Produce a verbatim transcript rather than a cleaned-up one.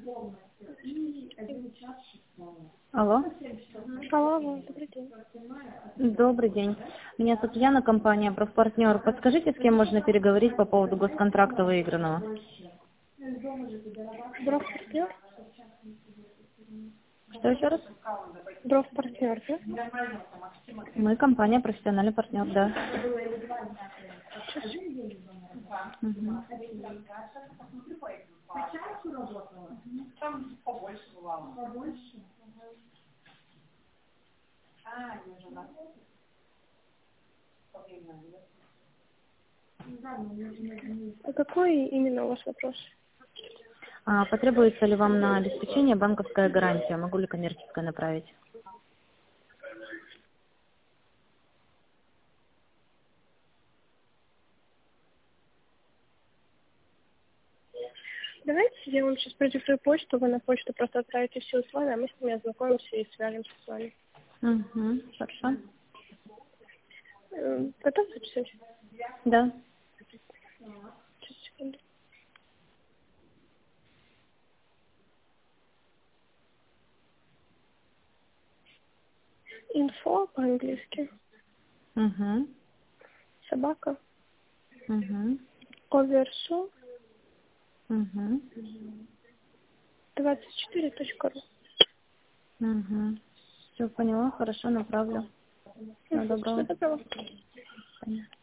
Алло. Алло, добрый день. Добрый день. Меня зовут Яна, компания «Профпартнер». Подскажите, с кем можно переговорить по поводу госконтракта выигранного? Профпартнер? Что еще раз? Профпартнер, да? Мы компания «Профессиональный партнер», да. Мгм. А какой именно у вас вопрос? А потребуется ли вам на обеспечение банковская гарантия? Могу ли коммерческая направить? Давайте я вам сейчас продиктую почту, вы на почту просто отправите все условия, а мы с ними ознакомимся и свяжемся с вами. Угу. Хорошо. Э, Готов записать? Да. Сейчас, секунду. Инфо по-английски. Угу. Собака. Угу. Оверсу Угу. двадцать четыре точка ру. Угу. Все поняла, хорошо, направлю. Всего Всего доброго. доброго. Понятно.